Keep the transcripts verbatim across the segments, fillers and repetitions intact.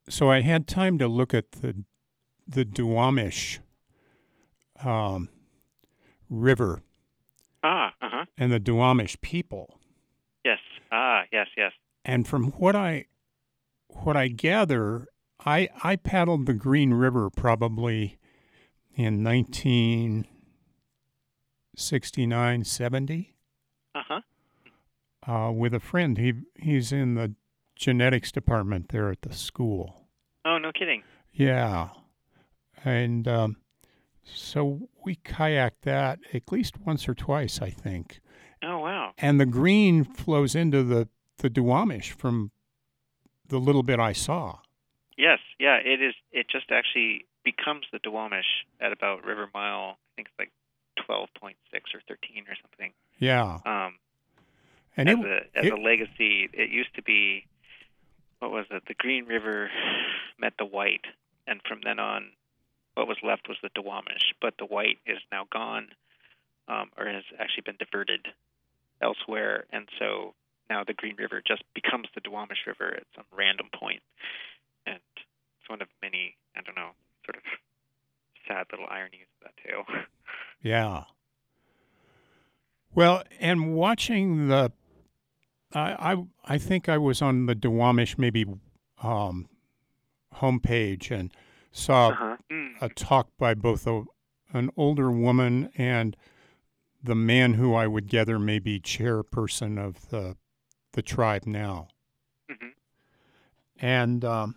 so I had time to look at the the Duwamish um, River Ah, uh-huh. and the Duwamish people. Yes. Ah, yes, yes. And from what I what I gather, I I paddled the Green River probably in nineteen sixty-nine, seventy Uh-huh. uh, with a friend. He he's in the genetics department there at the school. Oh, no kidding. Yeah, and um, so we kayaked that at least once or twice, I think. Oh, wow. And the Green flows into the the Duwamish from the little bit I saw. Yes, yeah, it is. It just actually becomes the Duwamish at about River Mile, I think it's like twelve point six or thirteen or something. Yeah. Um, and as it, a as it, a legacy, it used to be, what was it? The Green River met the White, and from then on, what was left was the Duwamish. But the White is now gone, um, or has actually been diverted elsewhere, and so now the Green River just becomes the Duwamish River at some random point. And it's one of many, I don't know, sort of sad little ironies of that tale. Yeah. Well, and watching the, I, I I think I was on the Duwamish maybe um, homepage and saw Uh-huh. Mm. a talk by both a, an older woman and the man who I would gather may be chairperson of the the tribe now. Mm-hmm. And um,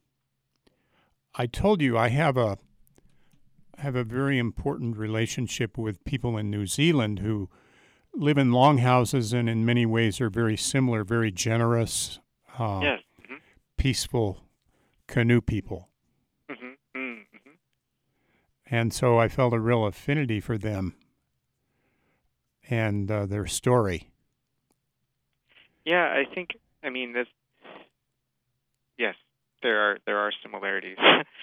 I told you I have a have a very important relationship with people in New Zealand who live in longhouses and in many ways are very similar, very generous, uh, Yes. Mm-hmm. peaceful canoe people. Mm-hmm. Mm-hmm. And so I felt a real affinity for them and uh, their story. Yeah, I think, I mean, this, yes, there are there are similarities.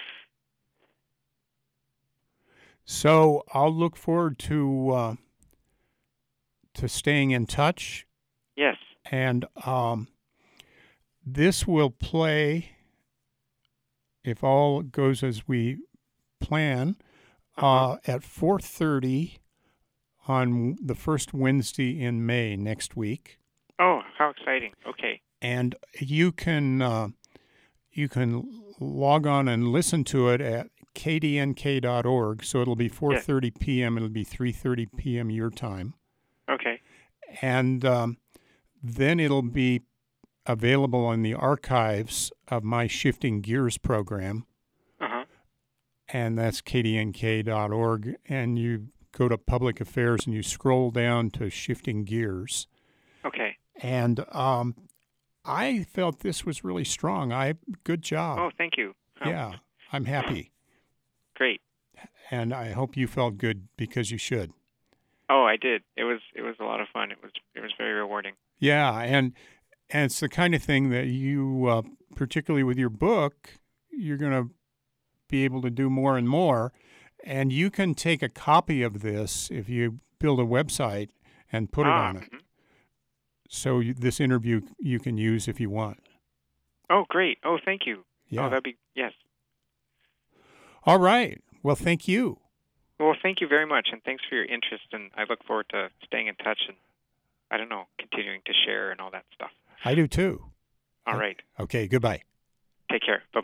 So I'll look forward to uh, to staying in touch. Yes. And um, this will play, if all goes as we plan, uh, at four thirty on the first Wednesday in May next week. Oh, how exciting. Okay. And you can uh, you can log on and listen to it at k d n k dot org. So it'll be four thirty Yes. p.m. It'll be three thirty p.m. your time. Okay. And um, then it'll be available in the archives of my Shifting Gears program. Uh-huh. And that's k d n k dot org. And you go to Public Affairs and you scroll down to Shifting Gears. Okay. And um, I felt this was really strong. I good job. Oh, thank you. Oh, Yeah, I'm happy. great. And I hope you felt good because you should. Oh, I did. It was it was a lot of fun. It was it was very rewarding. Yeah, and and it's the kind of thing that you, uh, particularly with your book, you're going to be able to do more and more. And you can take a copy of this if you build a website and put ah, it on it. Mm-hmm. So you, this interview you can use if you want. Oh, great. Oh, thank you. Yeah. Oh, that'd be, yes. All right. Well, thank you. Well, thank you very much, and thanks for your interest, and I look forward to staying in touch and, I don't know, continuing to share and all that stuff. I do too. All right. Okay, goodbye. Take care. Bye.